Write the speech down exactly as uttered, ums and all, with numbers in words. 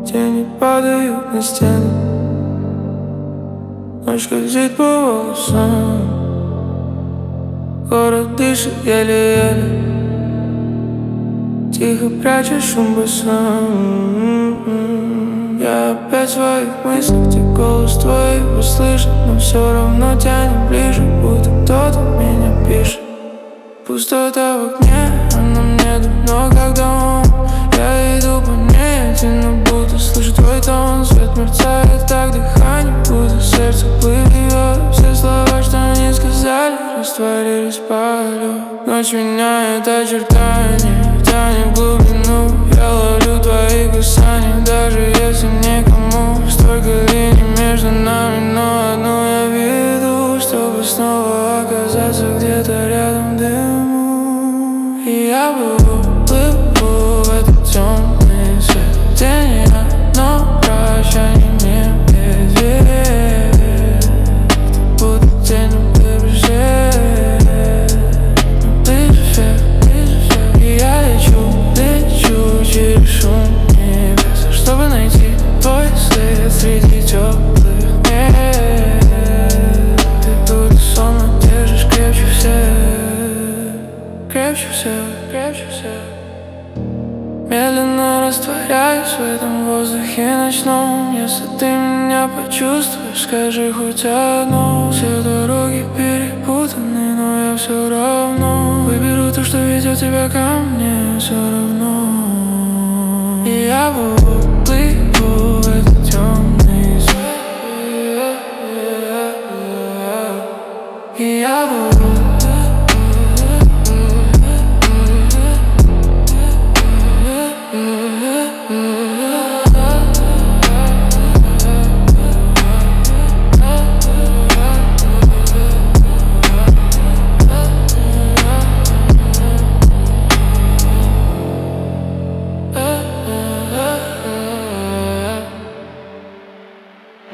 Тени падают на стены, ночь скользит по волосам, город дышит еле-еле, тихо пряча шум басам. Я опять в своих мыслях, где голос твой услышан, но все равно тянет ближе, будто кто-то меня пишет. Пустота в окне, а нам нет, но как дом. Я иду по ней, но будто слышу твой тон. Свет мерцает, так дыхание, будто сердце плывет. Все слова, что они сказали, растворились по льду. Ночь меняет очертания, тянет глубину. Я ловлю твои касания, даже если никому. Столько линий между нами, но одну я веду, чтобы снова оказаться где-то рядом в дыму. И я плыву, плыву в этот темный свет. Тени, но прощание не медведь. Будто тень на приближает. Ближе всех, ближе всех. И я лечу, лечу через шум небес, чтобы найти твой след среди теплых мест. Ты будто сон, но держишь крепче всех. Крепче всех, крепче всех. Медленно растворяюсь в этом воздухе ночном. Если ты меня почувствуешь, скажи хоть одно. Все дороги перепутаны, но я все равно выберу то, что ведет тебя ко мне. Все равно. И я буду